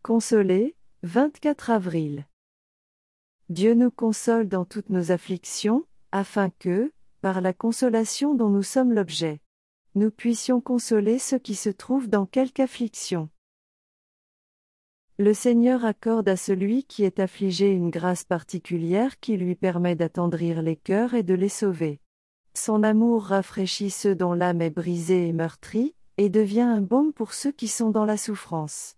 Consoler, 24 avril. Dieu nous console dans toutes nos afflictions, afin que, par la consolation dont nous sommes l'objet, nous puissions consoler ceux qui se trouvent dans quelque affliction. Le Seigneur accorde à celui qui est affligé une grâce particulière qui lui permet d'attendrir les cœurs et de les sauver. Son amour rafraîchit ceux dont l'âme est brisée et meurtrie, et devient un baume pour ceux qui sont dans la souffrance.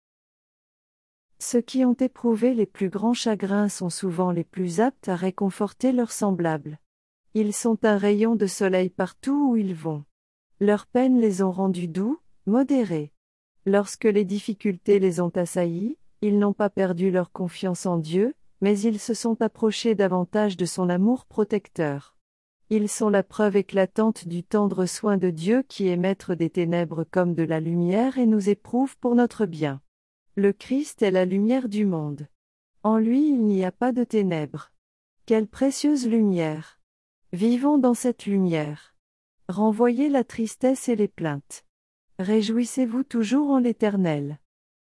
Ceux qui ont éprouvé les plus grands chagrins sont souvent les plus aptes à réconforter leurs semblables. Ils sont un rayon de soleil partout où ils vont. Leurs peines les ont rendus doux, modérés. Lorsque les difficultés les ont assaillis, ils n'ont pas perdu leur confiance en Dieu, mais ils se sont approchés davantage de son amour protecteur. Ils sont la preuve éclatante du tendre soin de Dieu qui est maître des ténèbres comme de la lumière et nous éprouve pour notre bien. Le Christ est la lumière du monde. En lui il n'y a pas de ténèbres. Quelle précieuse lumière! Vivons dans cette lumière. Renvoyez la tristesse et les plaintes. Réjouissez-vous toujours en l'Éternel.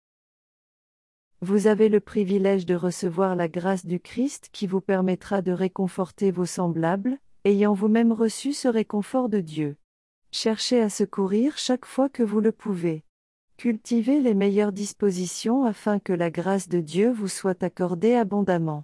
Vous avez le privilège de recevoir la grâce du Christ qui vous permettra de réconforter vos semblables, ayant vous-même reçu ce réconfort de Dieu. Cherchez à secourir chaque fois que vous le pouvez. Cultivez les meilleures dispositions afin que la grâce de Dieu vous soit accordée abondamment.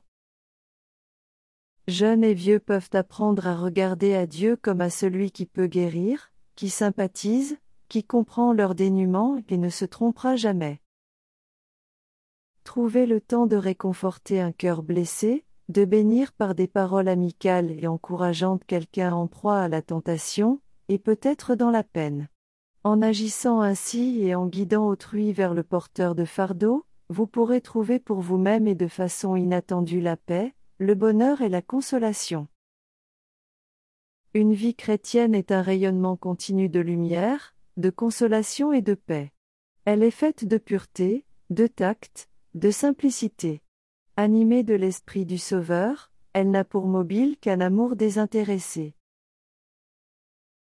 Jeunes et vieux peuvent apprendre à regarder à Dieu comme à celui qui peut guérir, qui sympathise, qui comprend leur dénuement et ne se trompera jamais. Trouvez le temps de réconforter un cœur blessé, de bénir par des paroles amicales et encourageantes quelqu'un en proie à la tentation, et peut-être dans la peine. En agissant ainsi et en guidant autrui vers le porteur de fardeau, vous pourrez trouver pour vous-même et de façon inattendue la paix, le bonheur et la consolation. Une vie chrétienne est un rayonnement continu de lumière, de consolation et de paix. Elle est faite de pureté, de tact, de simplicité. Animée de l'Esprit du Sauveur, elle n'a pour mobile qu'un amour désintéressé.